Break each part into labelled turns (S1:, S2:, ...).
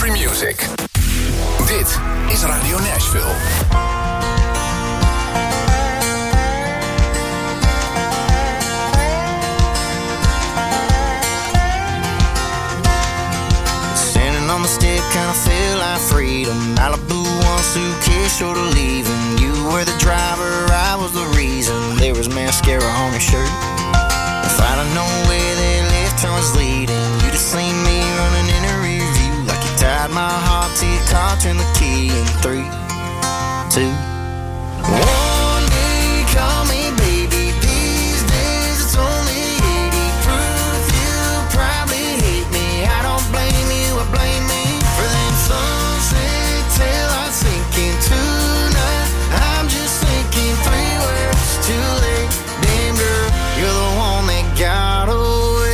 S1: country music. Dit is Radio Nashville.
S2: Standing on the step, kinda feel like freedom. Malibu, one suitcase short of leaving. You were the driver, I was the reason. There was mascara on your shirt. If I'd have known where that left turn was leading, you'd have seen me running in a rear view. Like you tied my heart to your car, turn the key in 3, 2, 1 day, call me baby. These days it's only 80 proof. You probably hate me. I don't blame you, I blame me for them sunset till I sink into night. I'm just thinking 3 words too late. Damn girl, you're the one that got away.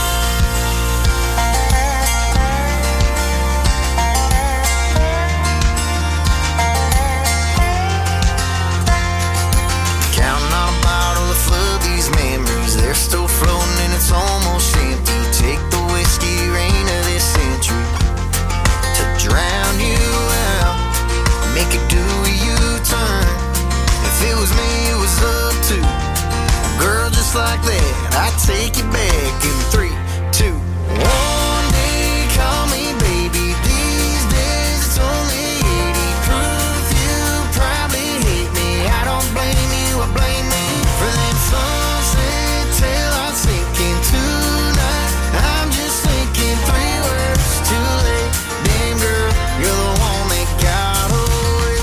S2: Counting on a bottle to flood these memories. They're still floating and it's almost empty. Take the whiskey rain of this century to drown you out, make it do a U-turn. If it was me, it was up to girl just like that. I'd take you back in 3, 2, 1 day, call me baby. These days it's only 80 proof. You probably hate me. I don't blame you, I blame me for them sunset till I sink into night. I'm just thinking 3 words too late. Damn girl, you're the one that got away.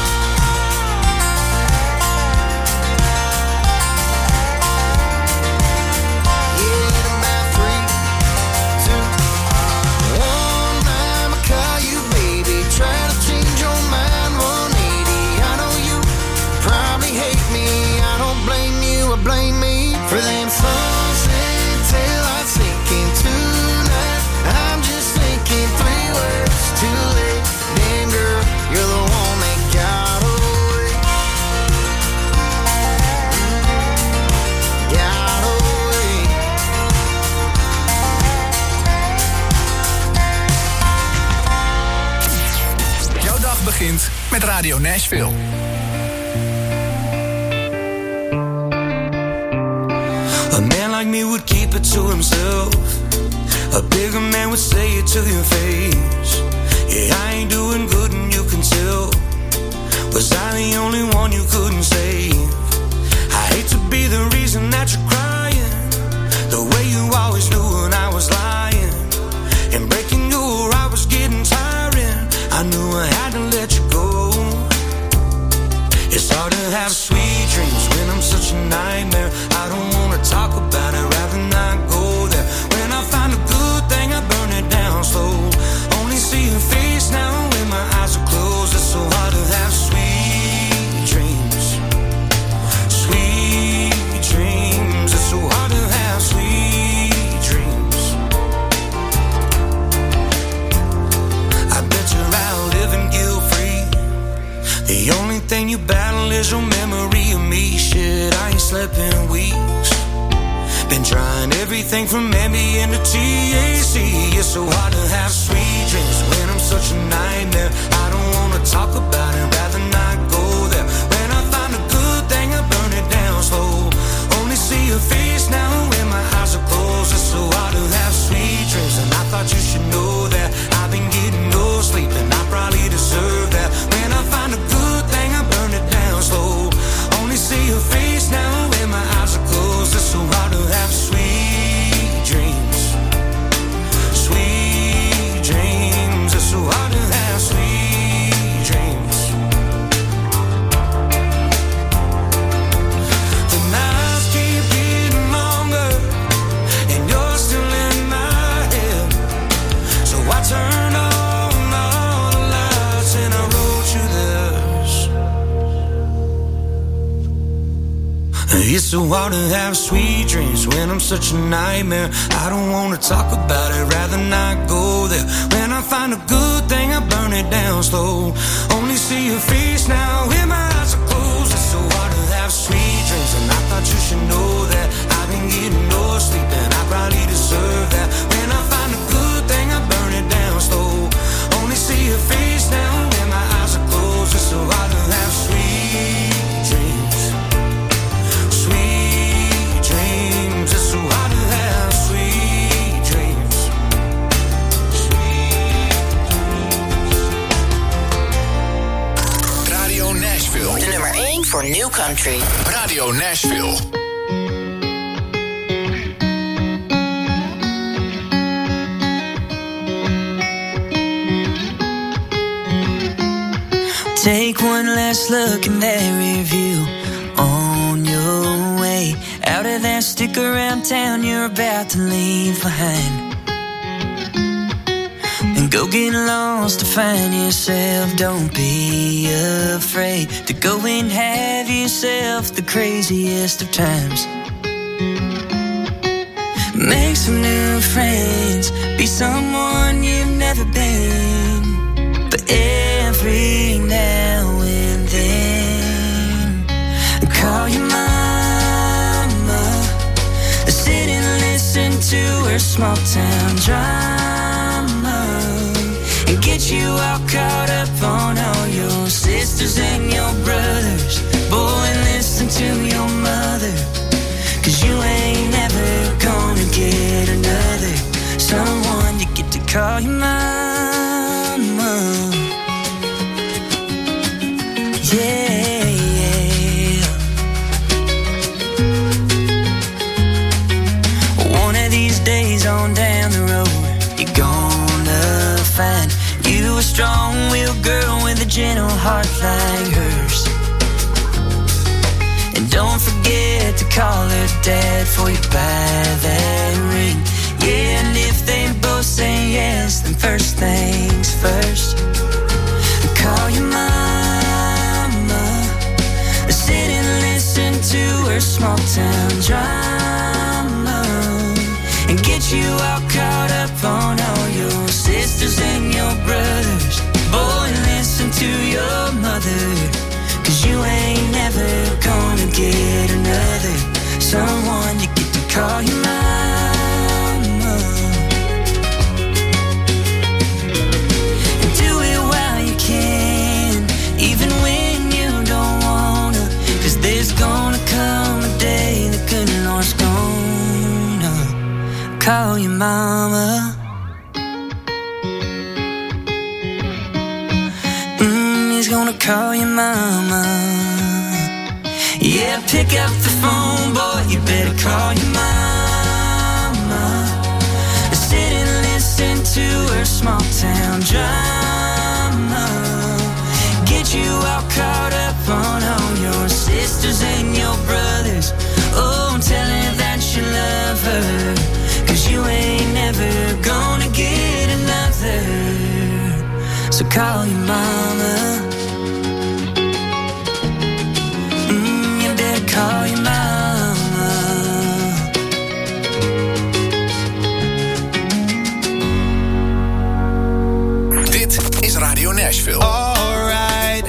S2: Yeah, in about 3, 2, 1, I'ma call you baby. Try to change your mind 180. I know you probably hate me. I don't blame you, I blame me for them sunset till I sink into night. I'm just thinking 3 words too late. Damn girl, you're the one that got away. Got away.
S1: Jouw dag begint met Radio Nashville.
S3: A man like me would keep it to himself. A bigger man would say it to your face. Yeah, I ain't doing good and you can tell. Was I the only one you couldn't save? I hate to be the reason that you're crying, the way you always knew when I was lying. And breaking your heart was getting tiring. I knew I had to let you go. It's hard to have sweet dreams when I'm such a nightmare. I don't wanna talk about it, rather not go there. When I find a good thing, I burn it down slow. Only see your face now when my eyes are closed. It's so hard to have sweet dreams. Sweet dreams. It's so hard to have sweet dreams. I bet you're out living guilt-free. The only thing you battle is your memory of me. Shit, I ain't slept in weeks. Been trying everything from Ambien to THC. It's so hard to have sweet dreams when I'm such a nightmare. I don't wanna talk about it, rather not go there. When I find a good thing, I burn it down slow. Only see your face now when my eyes are closed. It's so hard to have sweet dreams, and I thought you should know that. I've been getting no sleep, and I probably deserve that. When I find a good thing, I burn it down slow. Only see your face now when my eyes are closed. It's so hard to have sweet dreams. Sweet dreams. It's so hard to have sweet dreams. The nights keep getting longer, and you're still in my head. So I turned on all the lights and I wrote you this. It's so hard to have sweet dreams when I'm such a nightmare. I don't wanna talk about it, rather not go there. When I find a good thing, I burn it down slow. Only see your face now when my eyes are closed. It's so hard to have sweet dreams, and I thought you should know that. I've been getting no sleep, and I probably deserve that. When I find a good thing, I burn it down slow. Only
S2: for new country.
S1: Radio Nashville.
S4: Take one last look in that rear view. On your way out of that stick around town you're about to leave behind. And go get lost to find yourself. Don't be afraid to go and have yourself the craziest of times. Make some new friends, be someone you've never been. But every now and then, call your mama, sit and listen to her small town drama, and get you all caught up on all your sisters and your brothers. Boy, listen to your mother, 'cause you ain't never gonna get another someone you get to call your mama. Yeah, yeah. One of these days on down the road, you're gonna find you a strong-willed girl with a gentle heart like hers. And don't forget to call her dad before you buy that ring. Yeah, and if they both say yes, then first things first, call your mama, sit and listen to her small town drama, and get you all caught up on all your sisters and your brothers. Boy, listen to your mother, 'cause you ain't never gonna get another someone you get to call your mama. And do it while you can, even when you don't wanna, 'cause there's gonna come a day the good Lord's gonna call your mama. He's gonna call your mama. Yeah, pick up the phone, boy, you better call your mama. Sit and listen to her small town drama, get you all caught up on all your sisters and your brothers. Oh, tell her that you love her, 'cause you ain't never gonna get another. So call your mama. Call your mama.
S1: Dit is Radio Nashville.
S5: Alright,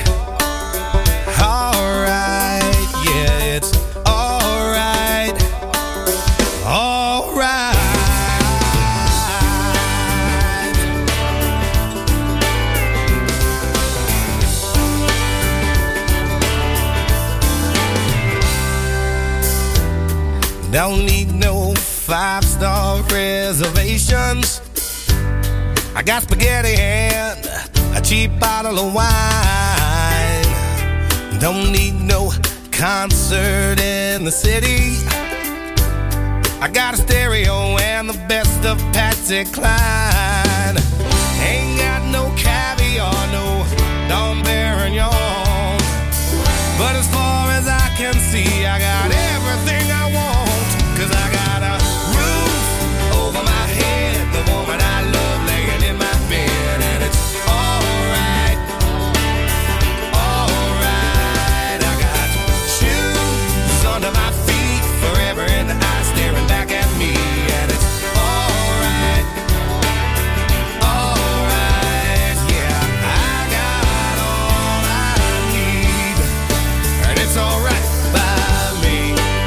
S5: alright, yeah, it's alright, alright. Don't need no 5-star reservations. I got spaghetti and a cheap bottle of wine. Don't need no concert in the city. I got a stereo and the best of Patsy Cline. Ain't got no caviar, no Dom Perignon. But as far as I can see, I got everything I want. 'Cause I got a roof over my head, the woman I love laying in my bed, and it's alright, alright. I got shoes under my feet, forever in the eye staring back at me, and it's alright, alright. Yeah, I got all I need, and it's alright by me.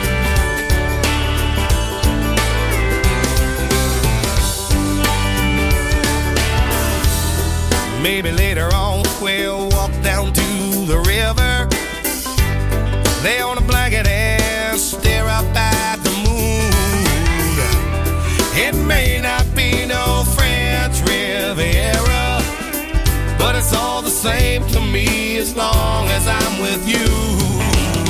S5: Maybe later on we'll walk down to the river, lay on a blanket and stare up at the moon. It may not be no French Riviera, but it's all the same to me as long as I'm with you.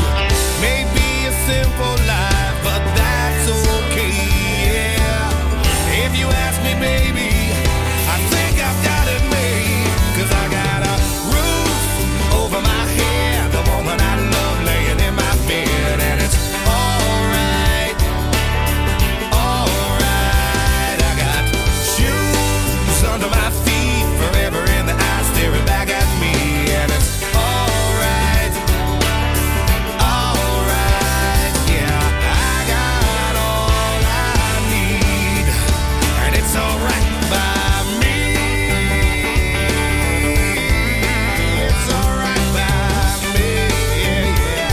S5: simple life, but that's okay, yeah. If you ask me, baby, I think I've got it made, 'cause I got a roof over my head, the woman I love laying in my bed, and it's alright, alright. I got shoes under my feet, forever in the eyes staring back at me, and it's alright, alright, yeah. I got all I need, and it's alright by me. It's alright by me, yeah, yeah.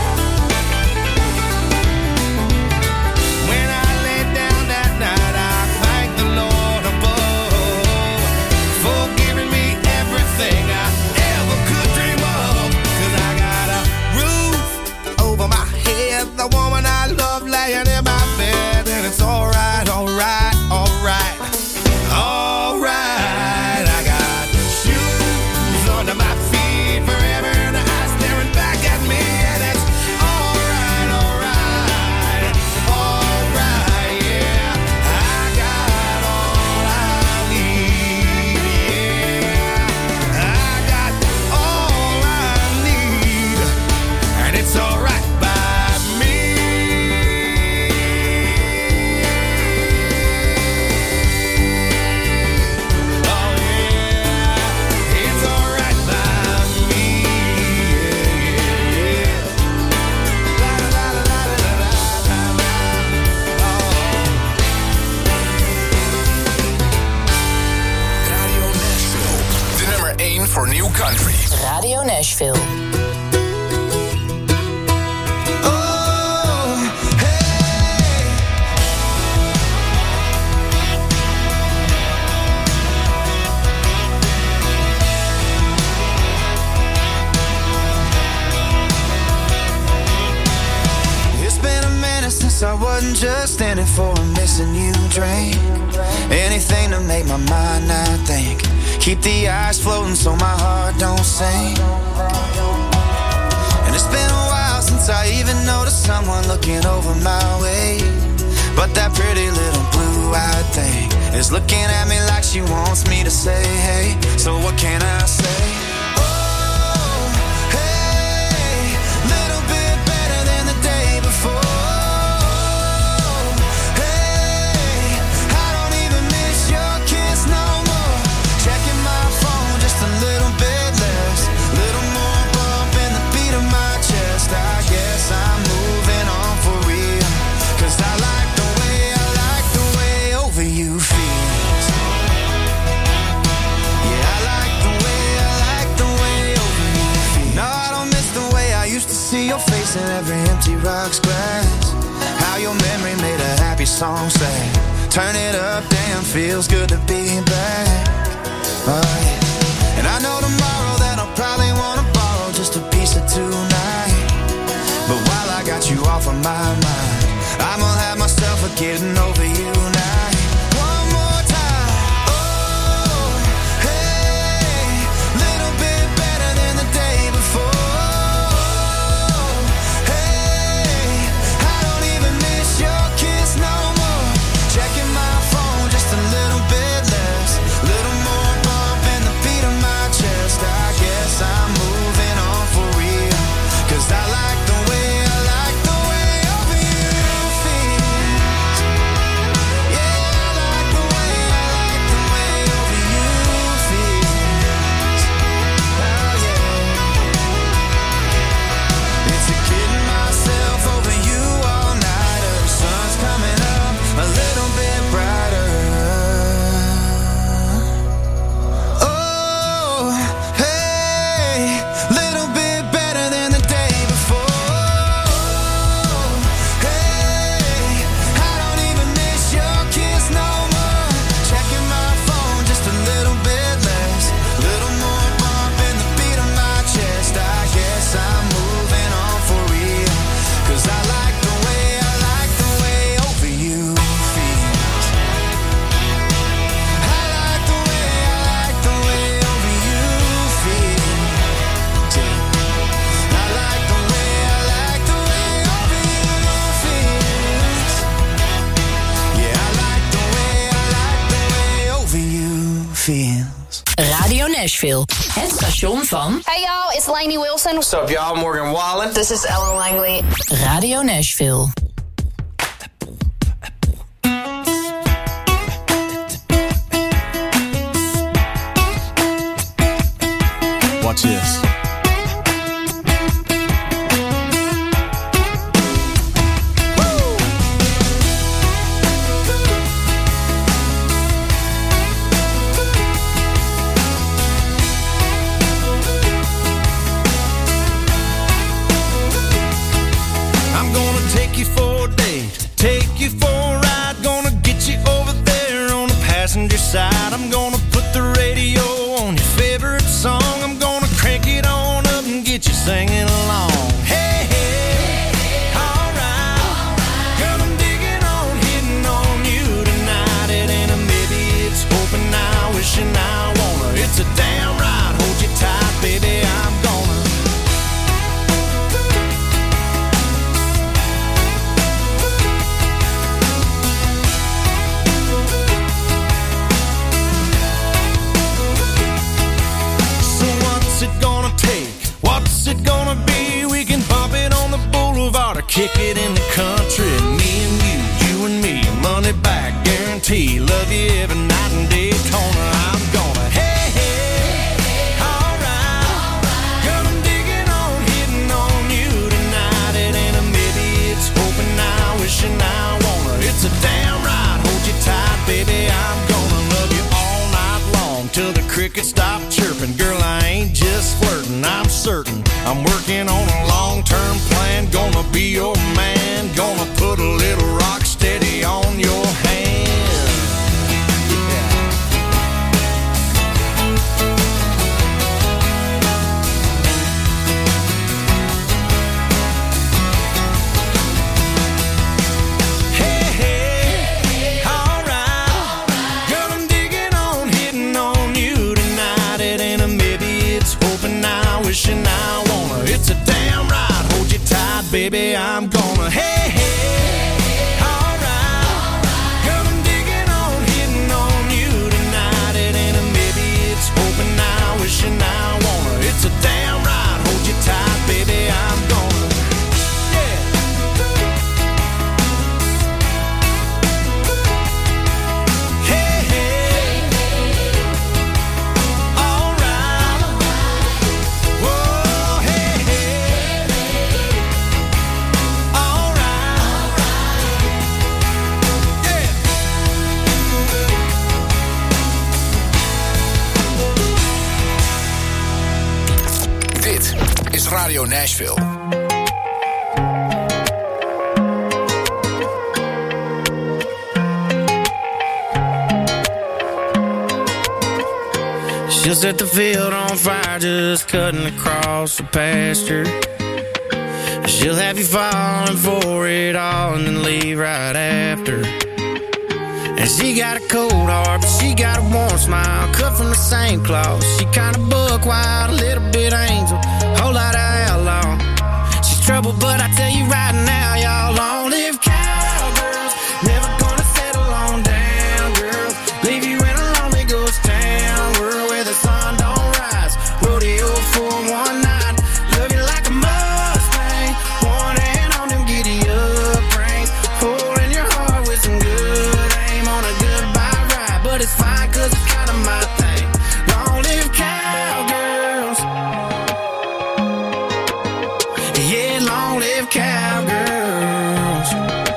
S5: When I lay down that night, I thank the Lord above for giving me everything I ever could dream of. 'Cause I got a roof over my head, the woman I love laying in my bed, and it's alright, alright, alright, alright. I got shoes under my feet, forever in the eyes staring back at me, and it's alright, alright, alright, yeah. I got all I need, yeah. I got all I need, and it's alright by me. Oh yeah, it's alright by me, yeah, yeah, yeah. La la la la la la la la.
S1: Radio Nashville. De nummer 1 voor New Country.
S6: Radio Nashville.
S2: It's been a minute since I wasn't just in it for a missing you drink. Anything to make my mind not think. Keep the eyes floating so my heart don't sink. And it's been a while since I even noticed someone looking over my way. But that pretty little blue-eyed thing is looking at me like she wants me to say, hey. So what can I say? Oh, hey, little bit better than the day before. Hey, I don't even miss your kiss no more. Checking my phone just a little bit less. Little more bump in the beat of my chest. I guess I'm moving on for real. 'Cause I like the way over you feels. Yeah, I like the way over you feels. No, I don't miss the way I used to see your face in every empty rocks grass. How your memory made a happy song say, turn it up, damn, feels good to be back. And I know tomorrow that I'll probably wanna borrow just a piece of tonight. But while I got you off of my mind, I'm gonna have myself a getting over you night. One more time. Oh, hey, little bit better than the day before. Hey, I don't even miss your kiss no more. Checking my phone just a little bit less. Little more bump in the beat of my chest. I guess I'm moving on for real. 'Cause I like the way over you feels.
S6: Radio Nashville. Het station van...
S7: Hey y'all, it's Lainey Wilson.
S8: What's up y'all, Morgan Wallen.
S7: This is Ellen Langley.
S6: Radio Nashville.
S9: Watch this.
S10: Side. I'm gonna put the radio on your favorite song. I'm gonna crank it on up and get you singing along. Hey, hey, alright. Girl, I'm digging on, hitting on you tonight. It ain't a maybe, it's hoping now, wishing I wanna. It's a damn right, hold you tight, baby, I'm gonna. What's it gonna be? We can bump it on the boulevard or kick it in the country. Me and you and me, money back guarantee. Love you every night in Daytona. I'm gonna, hey, hey, alright. Girl, I'm digging on, hitting on you tonight. It ain't a maybe, it's hoping now, wishing I wanna. It's a damn right, hold you tight, baby. I'm gonna love you all night long till the crickets stop chirping. Girl, I ain't just flirting, I'm certain I'm working on a long-term plan. Gonna be your man, gonna put a little rock steady on your hand. Hey, hey, alright. Girl, I'm digging on, hitting on you tonight. It ain't a maybe, it's hoping now, wishing I wanna. It's a damn right, hold you tight, baby, I'm gonna. Hey, hey, alright. Girl, I'm digging on, hitting on you tonight. It ain't a maybe, it's hoping now, wishing I wanna. It's a damn right, hold you tight, baby, I'm gonna. Yeah. Hey, hey, alright. Whoa, hey, hey, alright. Yeah.
S1: Dit is Radio Nashville.
S10: She'll set the field on fire, just cutting across the pasture. She'll have you falling for it all and then leave right after. And she got a cold heart, but she got a warm smile, cut from the same cloth. She kinda buck wild, a little bit angel, whole lot of outlaw. She's trouble, but I tell you right now, y'all, long live cowgirls. Never gonna settle on down, girls. Leave you in a lonely ghost town, world where the sun don't rise. Rodeo for one night, love you like a Mustang. One hand on them giddy up reins, hole in your heart with some good aim on a goodbye ride. But it's fine, cause it's kinda my thing. Long live cowgirls. Yeah, long live cowgirls.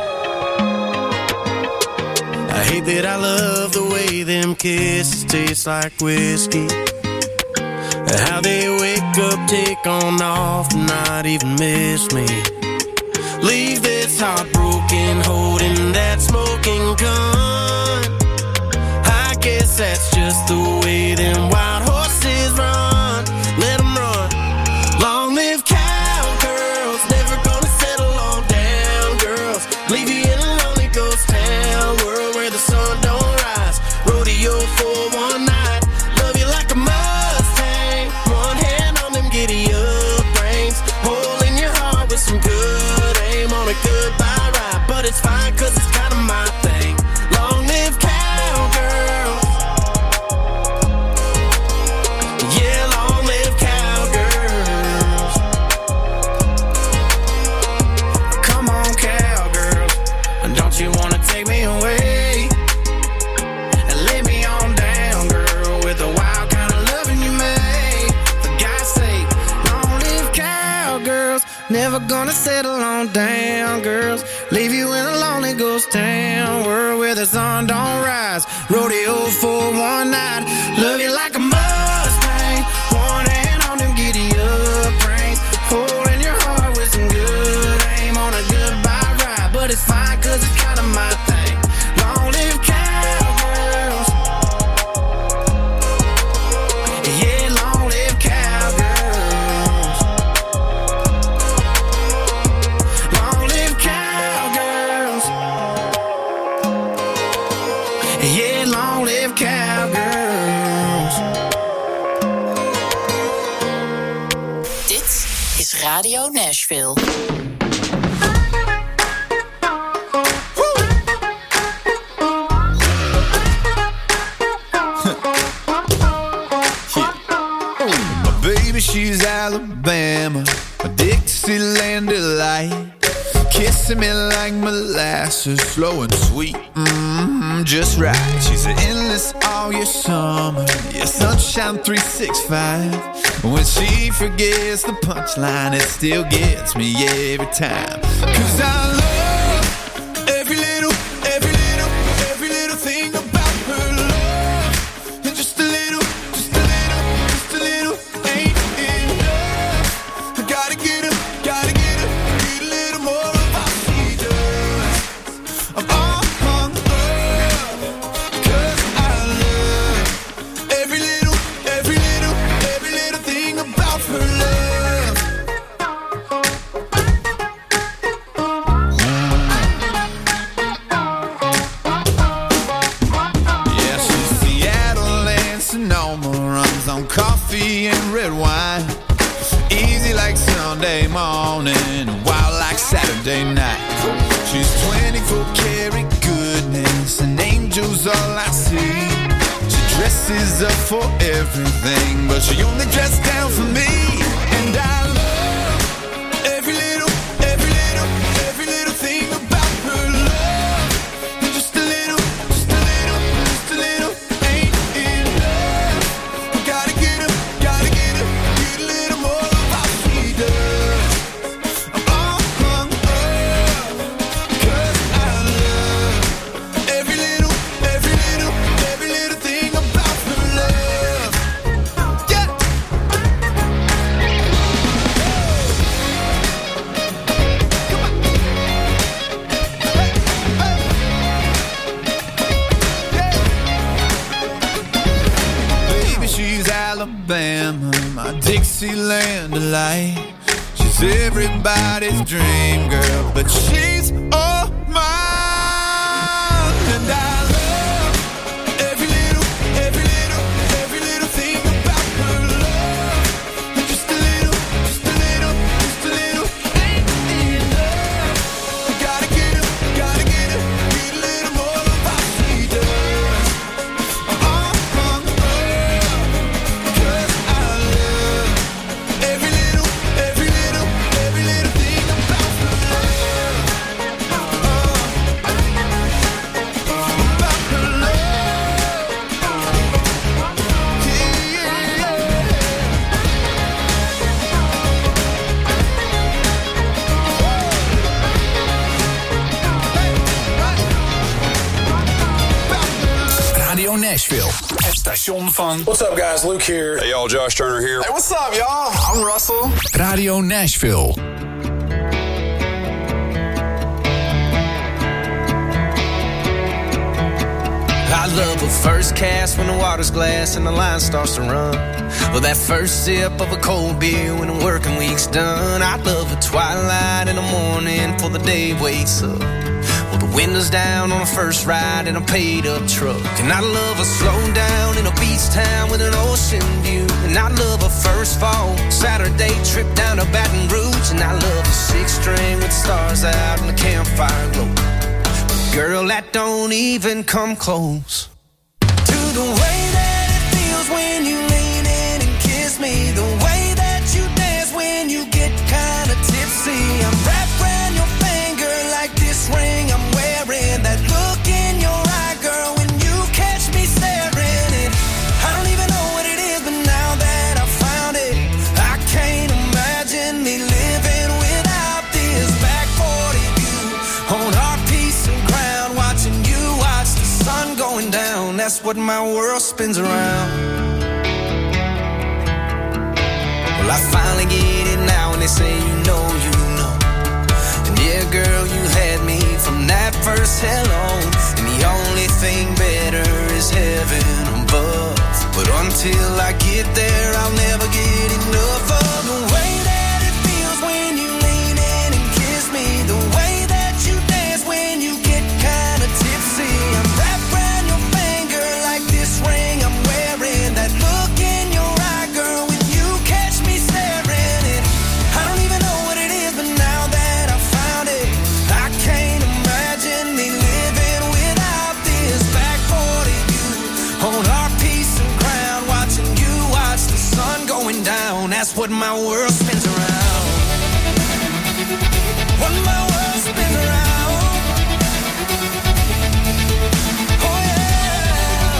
S10: I hate that I love the way them kisses taste like whiskey. How they wake up, take on off, not even miss me. Leave this heart broken, holding that smoking gun. I guess that's just the way them wild horses run. Let them run. Long live cowgirls, never gonna settle on down, girls. Leave you in a lonely ghost town, world where the sun don't rise. Rodeo for one night, love you like a Mustang. One hand on them giddy up reins, hole in your heart with some good aim on a goodbye ride. But it's fine, cause it's kinda my thing. Long live cowgirls. Never gonna settle on down, girls. Leave you in a lonely ghost town, world where the sun don't rise. Rodeo for one night. Love you like a Mustang, one hand on them giddy up reins, holding your heart with some good aim on a goodbye ride. But it's fine, cause it's kinda my thing. Long live cowgirls. Yeah, long live cowgirls. Long live cowgirls. Yeah, long live cowgirls.
S6: Dit is Radio Nashville.
S8: She's Alabama, a Dixieland delight, kissing me like molasses, slow and sweet, just right. She's an endless all year summer, yeah, sunshine 365. When she forgets the punchline, it still gets me every time. 'Cause I love every little thing about her love, and just a little ain't enough. I gotta get a little more of how she does. I'm all hung up, 'cause I love every little thing about her love. Yeah, she's Seattle and Sonoma, runs on coffee and red wine. Easy like Sunday morning, wild like Saturday night. She's 24 karat goodness, and angels all I see. She dresses up for everything, but she only dresses down for me. And I love every little thing about her love. And just a little ain't enough. I gotta get a little more of how she does. I'm all hung up, 'cause I love every little thing about her love. Yeah. Baby, she's Alabama, my Dixieland delight. She's everybody's dream girl, but she's all mine. And I love every little thing about her love. And just a little ain't enough. I gotta get a little more of how she does. I'm all hung up, 'cause I love every little thing about her love. About her love. Yeah.
S1: Radio Nashville. Het station van...
S11: What's up, guys? Luke here.
S12: Hey, y'all, Josh Turner here.
S11: Hey, what's up, y'all? I'm Russell.
S1: Radio Nashville.
S10: I love a first cast when the water's glass and the line starts to run. Or that first sip of a cold beer when the working week's done. I love a twilight in the morning before the day wakes up. Well, the windows down on a first ride in a paid-up truck. And I love a slow down in a beach town with an ocean view. And I love a first fall Saturday trip down to Baton Rouge. And I love a six-string with stars out and the campfire glow. Girl, that don't even come close to the way that it feels when you lean in and kiss me. The way that you dance when you get kinda tipsy. I'm wrapped around your finger like this ring I'm wearing. That look in your eye, girl, when you catch me staring. And I don't even know what it is, but now that I found it, I can't imagine me living without.
S3: that's what my world spins around. Well, I finally get it now, and they say you know. And yeah, girl, you had me from that first hello. And the only thing better is heaven above. But until I get there, I'll never get enough of the way that it feels when you lean in and kiss me. The way that you dance when you get kinda tipsy. I'm wrapped around your finger like this ring I'm wearing. That look in your eye, girl, when you catch me staring. And I don't even know what it is, but now that I found it, I can't imagine me living without this. Back for you on our peace and ground, watching you watch the sun going down. That's what my world spins around. What my world spins around. Oh yeah.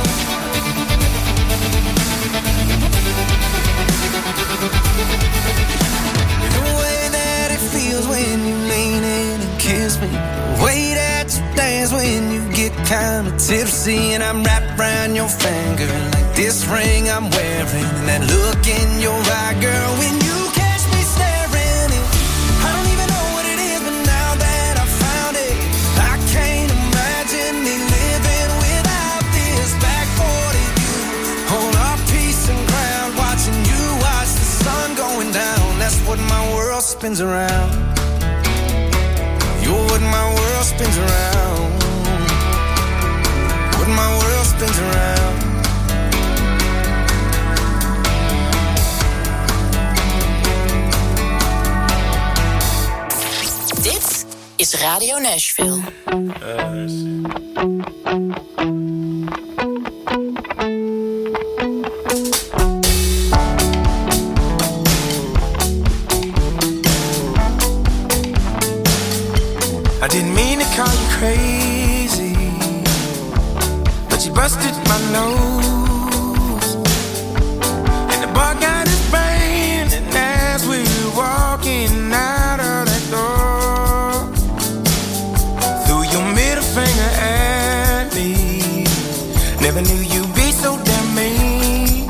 S3: The way that it feels when you lean in and kiss me. The way that you dance when you get kinda tipsy. And I'm wrapped around your finger like this ring I'm wearing. And that look in your eye, girl, when you catch me staring. And I don't even know what it is, but now that I found it, I can't imagine me living without this. Back for you on our peace and ground, watching you watch the sun going down. That's what my world spins around. You're what my world spins around. What my world spins around.
S6: Dit is Radio Nashville.
S3: I didn't mean to call you crazy, but you busted my nose. And the bar got his brain, and as we were walking out of that door, threw your middle finger at me. Never knew you'd be so damn mean.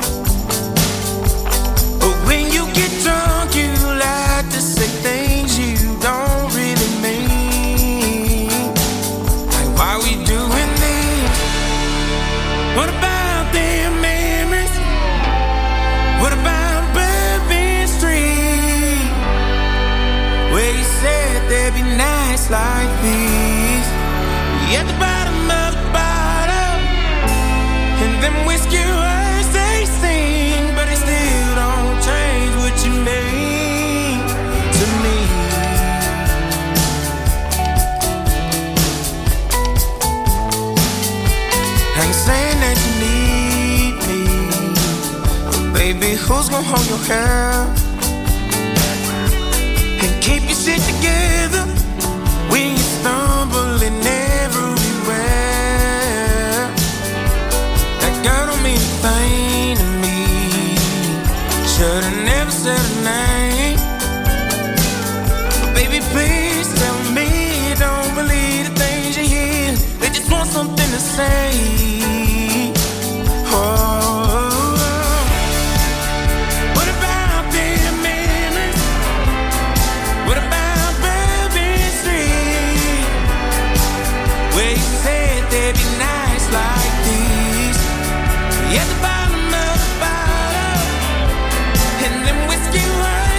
S3: But when you get drunk, you like to say things you don't really mean. Like, why we doing this? What about them memories? What about Bourbon Street, where you said there'd be nights like these? We at the bottom of the bottle, and them whiskey words they sing, but it still don't change what you mean to me. I ain't saying that you need me, but baby, who's gonna hold your hand and keep your shit together when you're stumbling everywhere? That girl don't mean a thing to me. Should've never said her name. But baby, please tell me you don't believe the things you hear. They just want something to say. Oh, what about them memories? What about Bourbon Street, where you said there'd be nights like these? At the bottom of the bottle, and them whiskey words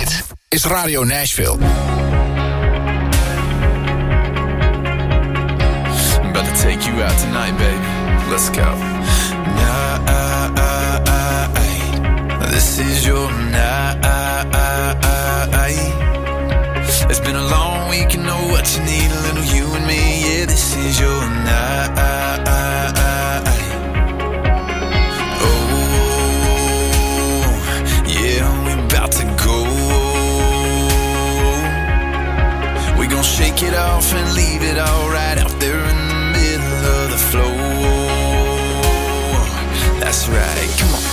S1: Dit is Radio Nashville.
S8: I'm about to take you out tonight, baby. Let's go. This is your night. It's been a long week, you know what you need, a little you and me. Yeah, this is your night. Oh, yeah, we're about to go. We gon' shake it off and leave it all right out there in the middle of the floor. That's right, come on.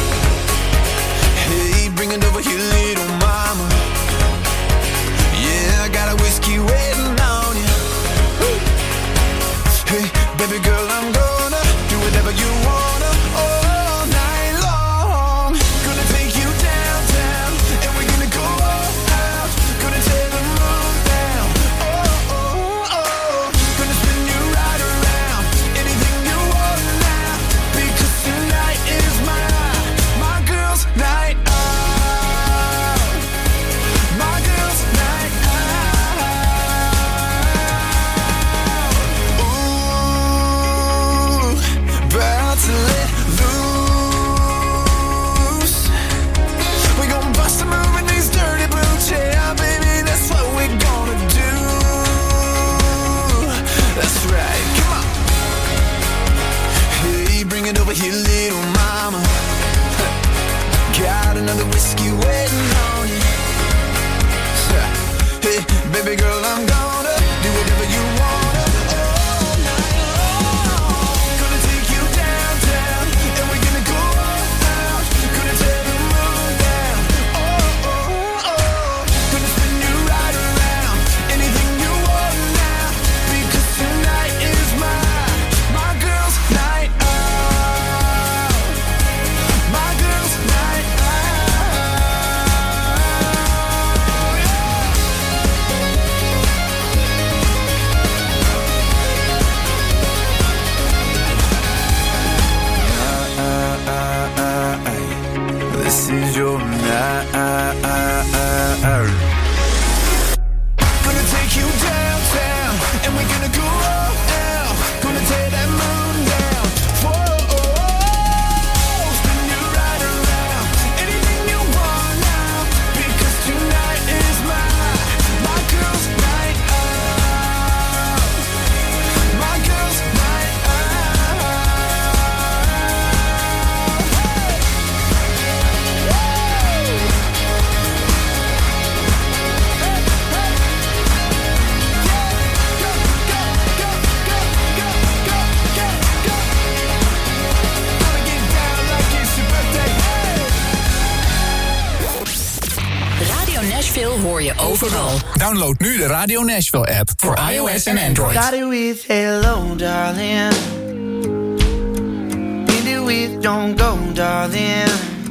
S8: Hey, bring it over here, little mama. Yeah, I got a whiskey waiting on you. Woo. Hey, baby girl, I'm gonna do whatever you wanna all night long. Gonna take you downtown and we're gonna go all out. Gonna tear the moon down. Oh, oh, oh. Gonna spin you right around. Anything you want now. Because tonight is my girl's night out. My girl's night out. Ooh, about to let loose. We gon' bust a move in these dirty blue chairs, baby. That's what we gonna do. That's right, come on. Hey, bring it over here, little mama. Got another whiskey waiting on you. Hey, baby girl, I'm gonna do whatever you wanna all night long. Gonna take you downtown and we're gonna go all out. Gonna tear the moon down. Oh, oh, oh. Gonna spin you right around. Anything you want now. Because tonight is my girl's night out. My girl's night out. This is your night. Gonna take you downtown and we're gonna go all out. Gonna tear that moon down. Whoa, spin you right around. Anything you want now. Because tonight is my girl's night out. My girl's night out.
S6: Radio Nashville hoor je overal.
S1: Download nu de Radio Nashville app voor iOS en Android.
S12: Got it with hello, darling. End it with don't go, darling.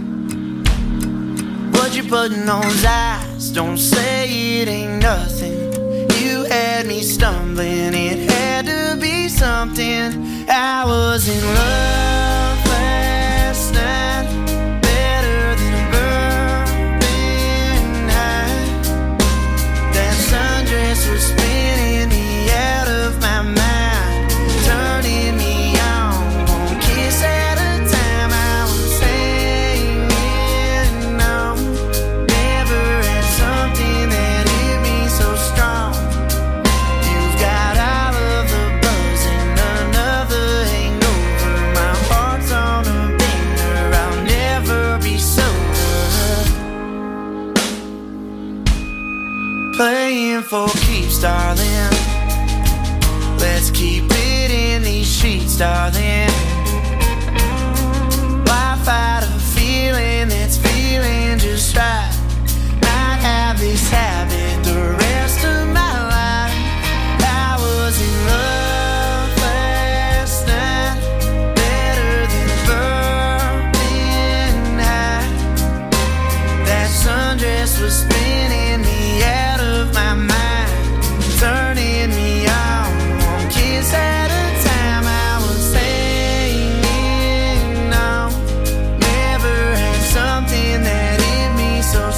S12: What you put in those eyes? Don't say it ain't nothing. You had me stumbling. It had to be something. I was in love last night. Better than a burning night. That sundress was spinning me out of my mind, turning me on. One kiss at a time, I was saying no. Never had something that hit me so strong. You've got all of the buzz and another hangover. My heart's on a bender, I'll never be sober. Playing for keeps, darling. Let's keep it in these sheets, darling. Why fight a feeling that's feeling just right? Might have this habit the rest of my life. I was in love last night. Better than burning high. That sundress was spinning me out of my mind, turning me on. One kiss at a time, I was saying no. Never had something that hit me so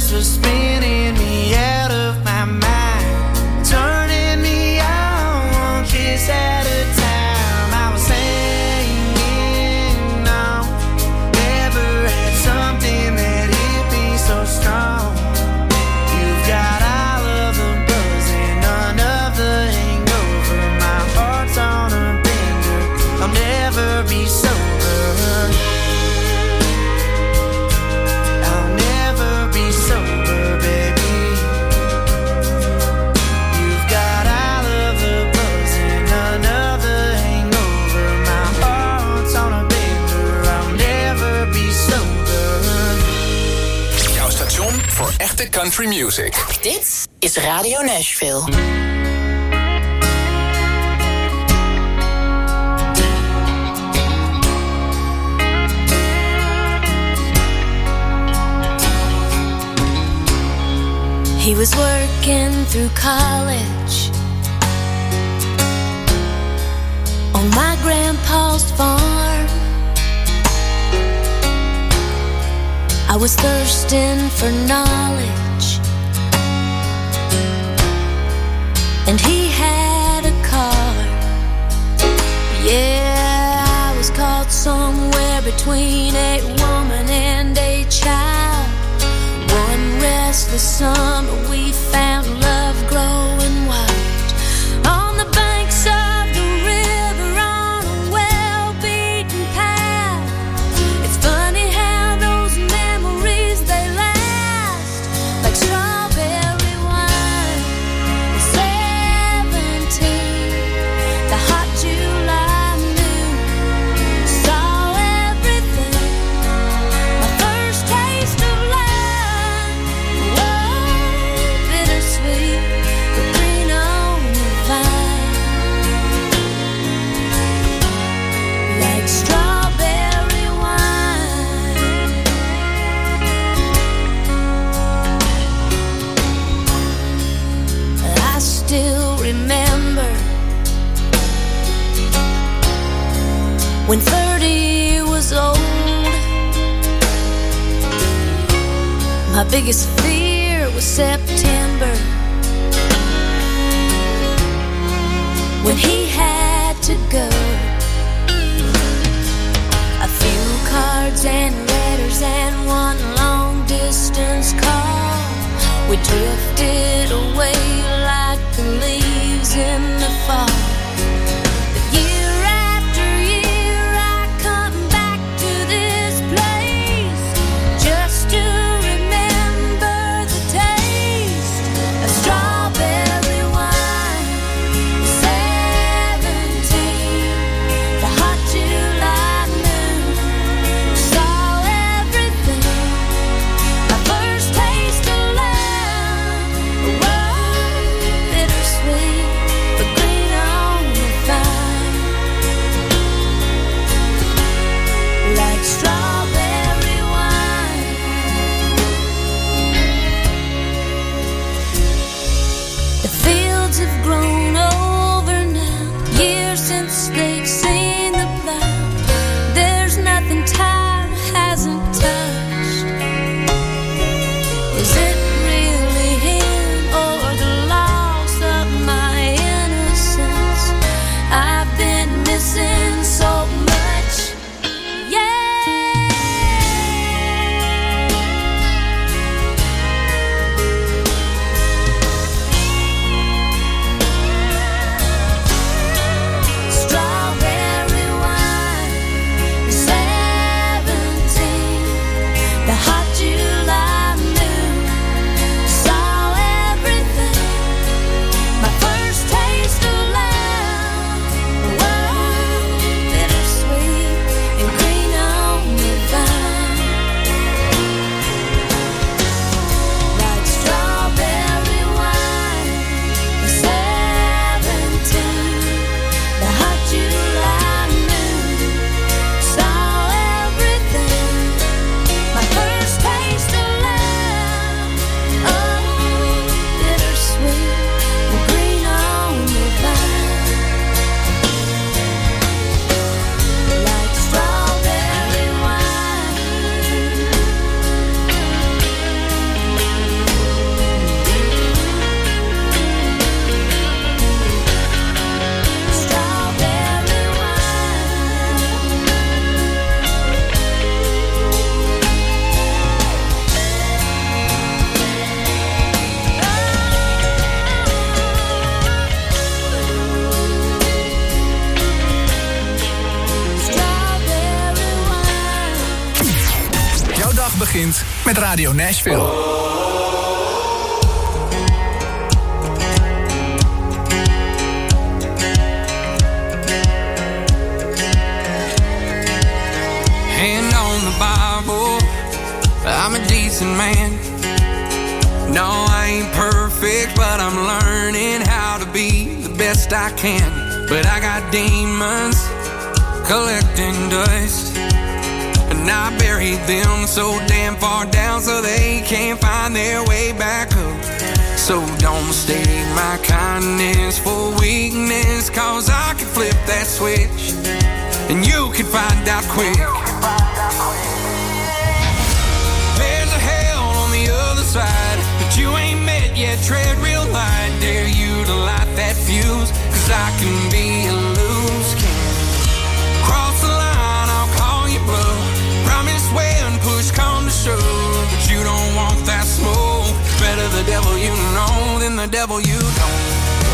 S12: sundress was spinning me out of my mind, turning me on one kiss at a time. I was hanging on, never had something that hit me so strong. You've got all of the buzz and none of the hangover. My heart's on a bender, I'll never be sober. I'll never be sober, baby. You've got all of the buzz and none of the hangover. My heart's on a bender, I'll never be sober.
S1: Jouw station voor echte country music.
S6: Dit is Radio Nashville.
S13: He was working through college on my grandpa's farm. I was thirsting for knowledge, and he had a car. Yeah, I was caught somewhere between a woman and a child. One restless summer we found love growing wild on the banks of the river on a well-beaten path. It's funny how those memories, they last like strawberry wine. At 17, the hot July moon saw everything. My first taste of love. Strawberry wine. I still remember when 30 was old. My biggest fear was September, when he had to go. A few cards and letters and one long distance call. We drifted away like the leaves in the fall. But year after year I come back to this place just to remember the taste of strawberry wine. 17, the hot July moon saw everything. My first taste of love, bittersweet, but green on
S1: begint met Radio Nashville.
S3: Hand on the Bible, I'm a decent man. No, I ain't perfect, but I'm learning how to be the best I can. But I got demons collecting dust, and I buried them so damn far down so they can't find their way back up. So don't mistake my kindness for weakness, cause I can flip that switch and you can find out quick. There's a hell on the other side that you ain't met yet. Tread real light, dare you to light that fuse, cause I can be a loose cannon. Cross the line, I'll call you bluff. Promise when push come to shove, but you don't want that smoke. Better the devil you know than the devil you don't.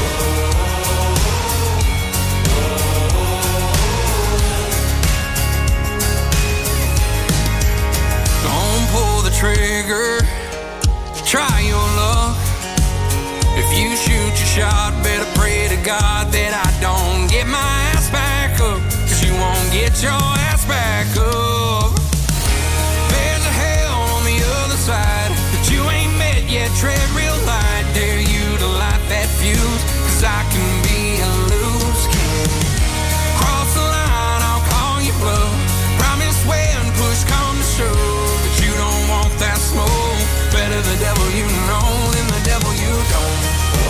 S3: Don't pull the trigger, try your luck. If you shoot your shot, better pray to God that I don't get my ass back up, cause you won't get your ass back up. There's a hell on the other side that you ain't met yet. Tread real light, dare you to light that fuse, cause I can be a loose cannon. Cross the line, I'll call you bluff. Promise when push come to shove, but you don't want that smoke. Better the devil you know than the devil you don't.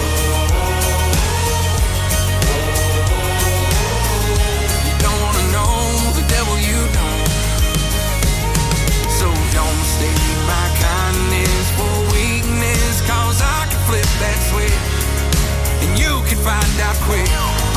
S3: You don't wanna know the devil you don't. So don't mistake my kindness for weakness, cause I can flip that switch and you can find out quick.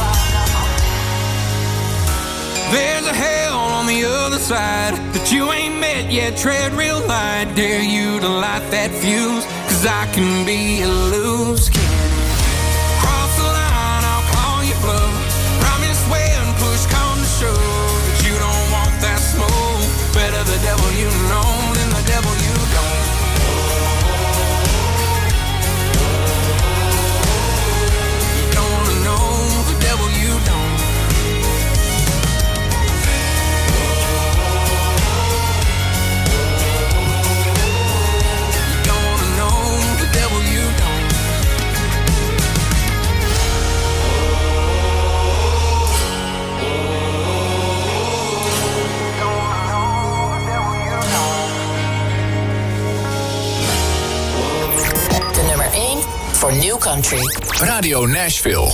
S3: There's a hell on the other side that you ain't met yet. Tread real light, dare you to light that fuse, cause I can be a loose cannon. Cross the line, I'll call you bluff. Promise when push come to shove, that you don't want that smoke. Better the devil you know than the devil you don't. You don't wanna know the devil you don't.
S6: For New Country.
S1: Radio Nashville.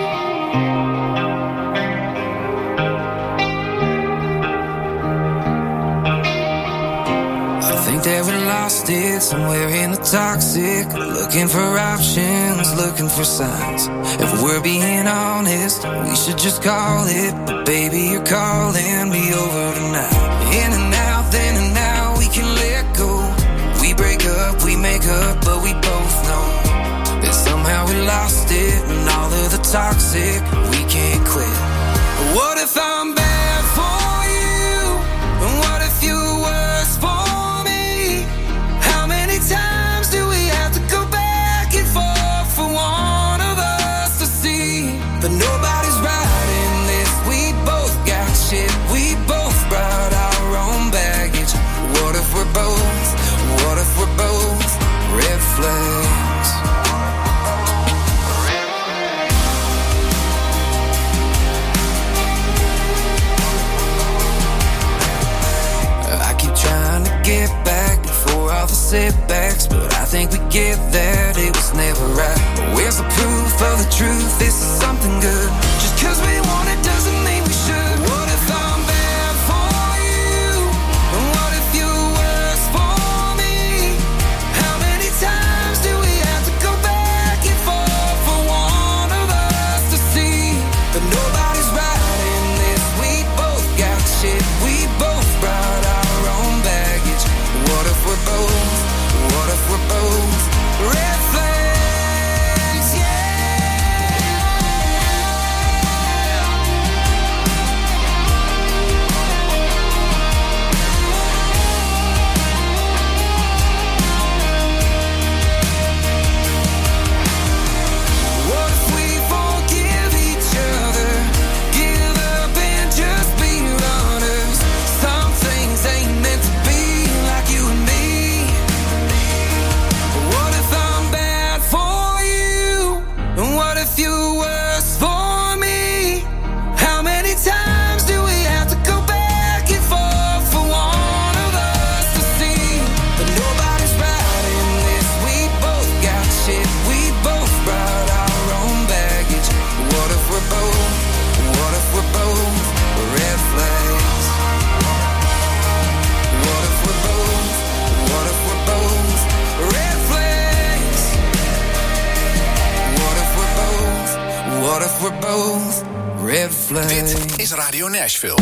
S3: I think that we lost it somewhere in the toxic. Looking for options, looking for signs. If we're being honest, we should just call it. But baby, you're calling me over tonight. In and out, then and now, we can let go. We break up, we make up, but we both know that somehow we lost it, and all of the toxic, we can't quit. What if I'm bad for you? And what if you're worse for me? How many times do we have to go back and forth for one of us to see? But nobody's right in this. We both got shit. We both brought our own baggage. What if we're both? What if we're both red flags? Trying to get back before all the setbacks, but I think we get that it was never right. But where's the proof of the truth? This is something good. Just cause we want it doesn't mean we should. What if I'm bad for you? And what if you're worse for me? How many times do we have to go back and forth for one of us to see? But nobody's right in this. We both got shit. We both brought our own baggage. What if we're both? What if we're both red flags? Yeah. red flag.
S1: Dit is Radio Nashville.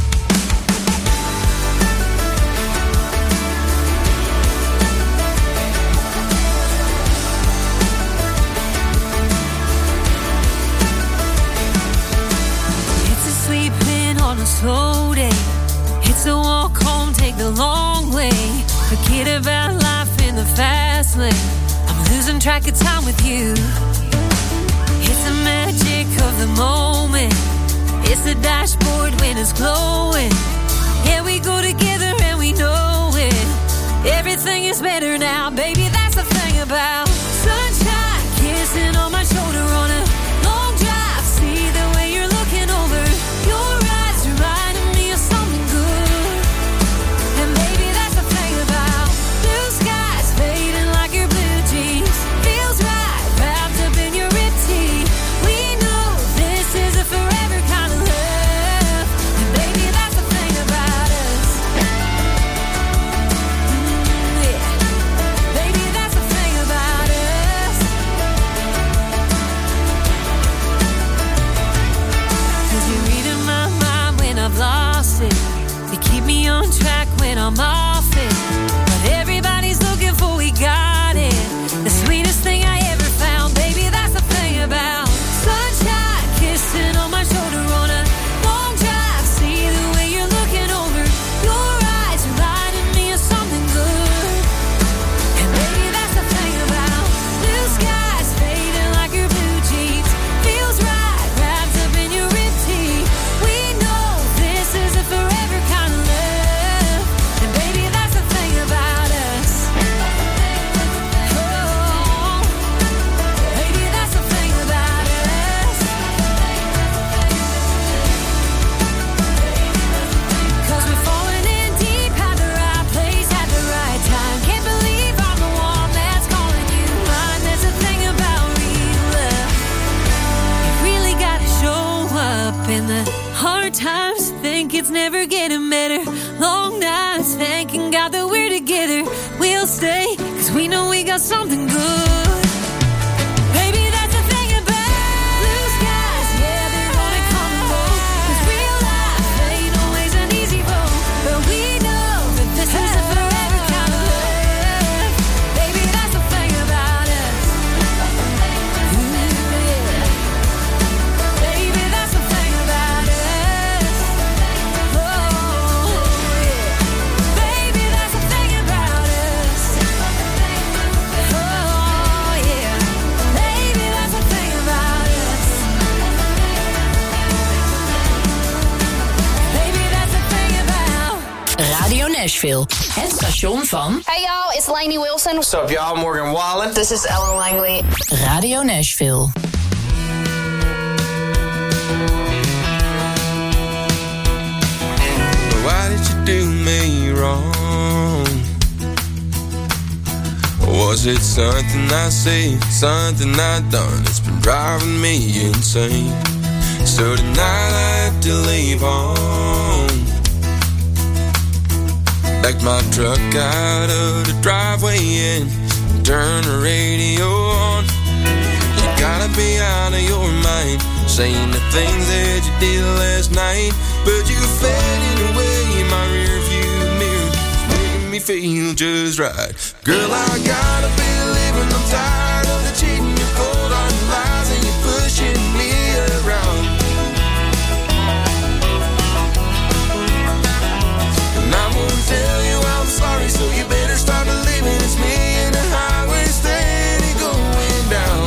S13: Sleeping on a slow day. It's a walk home, take the long way. Forget about life in the fast lane. I'm losing track of time with you. It's the magic of the moment. It's the dashboard when it's glowing. Yeah, we go together and we know it. Everything is better now, baby, that's the thing about sunshine kissing on my shoulder on a long drive. See the way you're looking over your eyes, reminding me of something good. And baby, that's the thing about blue skies fading like your blue jeans. Feels right, wrapped up in your ripped tee. We know this is a forever kind of love. And baby, that's the thing about us. Yeah. Baby, that's the thing about us. 'Cause you're reading my mind when I've lost it. You keep me on track when I'm off it. What everybody's looking for, we got it. The sweetest thing I ever found, baby, that's the thing about sunshine kissing on my shoulder on a long drive. See the way you're looking over your eyes, reminding me of something good. And baby, that's the thing about blue skies fading like your blue jeans. Feels right, wrapped up in your ripped tee. We know this is a forever kind of love. And baby, that's the thing about us. Oh, baby, that's the thing about us. 'Cause we're falling in deep at the right place at the right time. Can't believe I'm the one that's calling you mine. There's a thing about real love. You really gotta show up in the hard times. Think it's never getting better. Long nights thanking God that we're together. We'll stay 'cause we know we got something good. Baby, that's the thing about blue skies. Yeah, they're gonna come and go. 'Cause real life ain't always an easy road. But we know that this is a forever kind of love. Baby, that's the thing about us. Ooh, yeah. Baby, that's the thing about us. Oh, yeah. Baby, that's the thing about us. Oh, yeah. Baby, that's the thing about us. Baby, that's the thing about.
S6: Radio Nashville. Het station van
S7: Hey y'all, it's Lainey Wilson.
S10: What's up, y'all? Morgan Wallen.
S7: This is Ellen Langley.
S6: Radio Nashville.
S3: Why did you do me wrong? Was it something I said, something I done? It's been driving me insane. So tonight I have to leave home. Back my truck out of the driveway and turn the radio on. You gotta be out of your mind, saying the things that you did last night. But you faded away in my rearview mirror, making me feel just right. Girl, I gotta be living, I'm tired of the cheating, your cold on lies, and you pushing me around. And I won't tell you I'm sorry, so you better start believing it's me in the highway steady going down.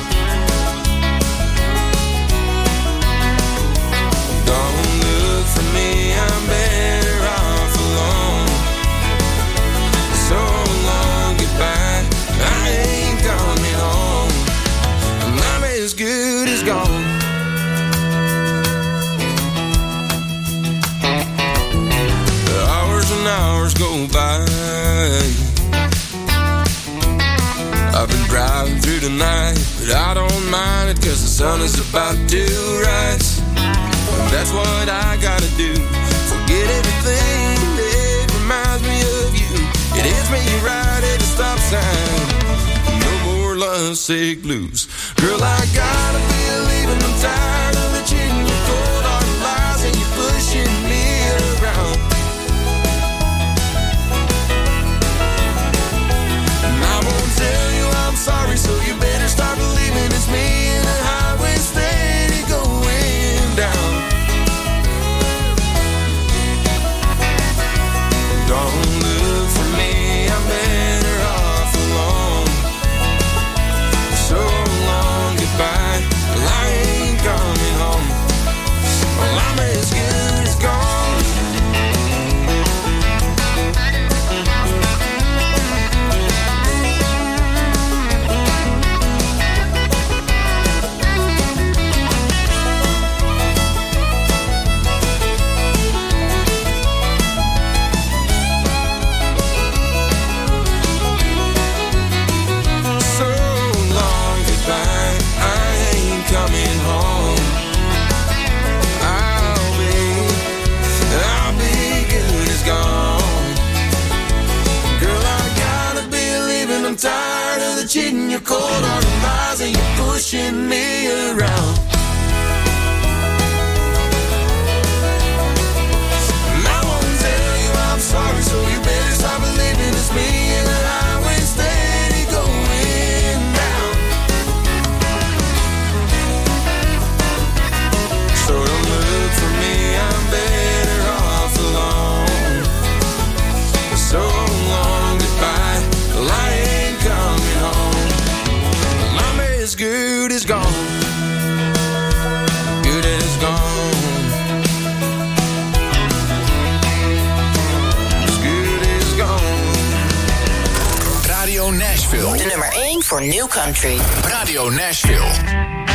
S3: Don't look for me, I'm better off alone. So long, goodbye, I ain't coming home. And I'm as good as gone. The hours and hours go by. I've been driving through the night, but I don't mind it 'cause the sun is about to rise. And that's what I gotta do. Forget everything that reminds me of you. It hits me right at the stop sign. No more lovesick blues. Girl, I gotta be leaving. I'm tired of the cheating. You're
S6: for New Country.
S1: Radio Nashville.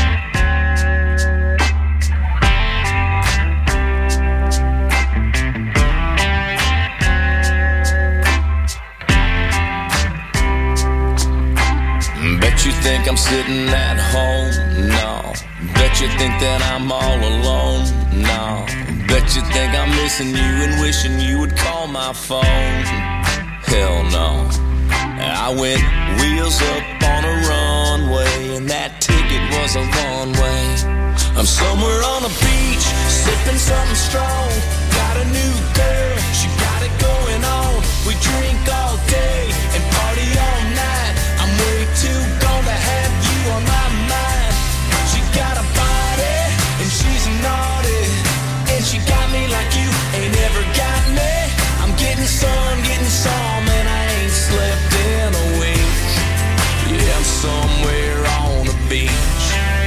S14: Bet you think I'm sitting at home? No. Bet you think that I'm all alone? No. Bet you think I'm missing you and wishing you would call my phone? Hell no. I went wheels up on a runway, and that ticket was a one-way. I'm somewhere on a beach, sipping something strong. Got a new girl, she got it going on. We drink all day and party all night. I'm way too gone to have you on my mind. She got a body and she's naughty, and she got me like you ain't ever got me. I'm getting some, and I ain't slept in a week. Yeah, I'm somewhere on the beach.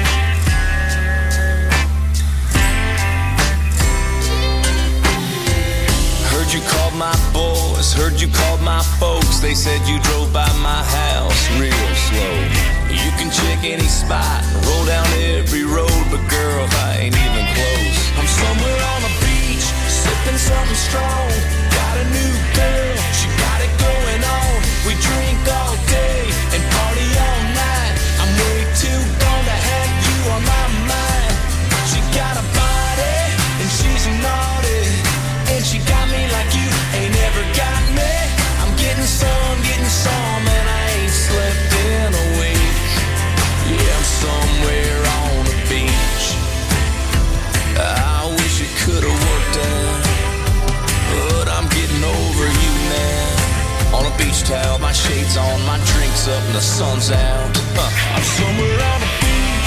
S14: Heard you called my boys, heard you called my folks. They said you drove by my house real slow. You can check any spot, roll down every road, but girl, I ain't even close. I'm somewhere on a beach, sipping something strong. Got a new girl, she got it going on. We drink all day and party all night. I'm way too gone to have you on my mind. She got a body and she's naughty, and she got me like you ain't ever got me. I'm getting some, and I ain't slept in a week. Yeah, I'm somewhere on the beach. I wish it could've worked out, but I'm getting over you now. On a beach towel, my shades on, my drinks up, and the sun's out. I'm somewhere on the beach.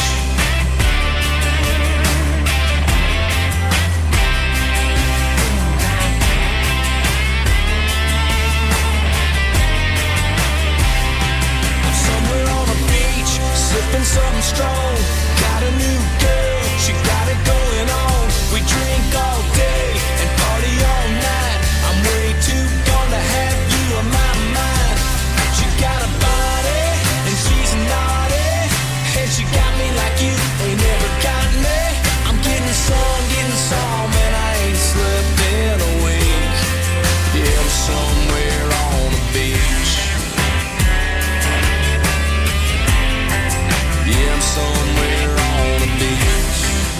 S14: Sipping something strong, got a new girl, she got it going on. We drink all day and party all night. I'm way too gone to have you on my mind. She got a body and she's naughty, and she got me like you ain't never got me. I'm getting some, and I ain't slept in a week. Yeah, I'm somewhere on the beach. Yeah, I'm somewhere on the beach.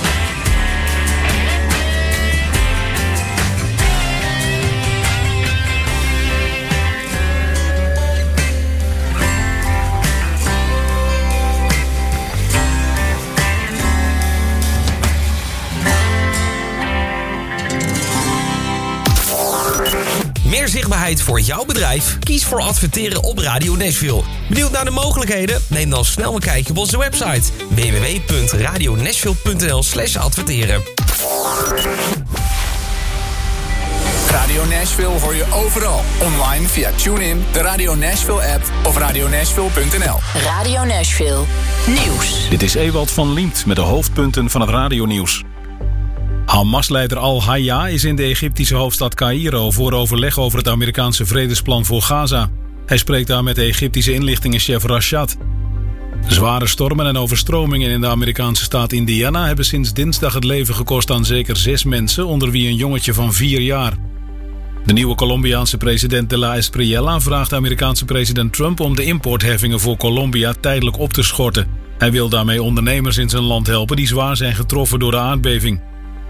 S15: Meer zichtbaarheid voor jouw bedrijf? Kies voor adverteren op Radio Nashville. Benieuwd naar de mogelijkheden? Neem dan snel een kijkje op onze website www.radionashville.nl/adverteren.
S1: Radio Nashville hoor je overal. Online via TuneIn, de Radio Nashville app of radionashville.nl.
S6: Radio Nashville Nieuws.
S9: Dit is Ewald van Liemt met de hoofdpunten van het radionieuws. Hamas-leider Al-Hayya is in de Egyptische hoofdstad Caïro voor overleg over het Amerikaanse vredesplan voor Gaza. Hij spreekt daar met de Egyptische inlichtingenchef Rashad. Zware stormen en overstromingen in de Amerikaanse staat Indiana hebben sinds dinsdag het leven gekost aan zeker 6 mensen, onder wie een jongetje van 4 jaar. De nieuwe Colombiaanse president De La Espriella vraagt de Amerikaanse president Trump om de importheffingen voor Colombia tijdelijk op te schorten. Hij wil daarmee ondernemers in zijn land helpen die zwaar zijn getroffen door de aardbeving.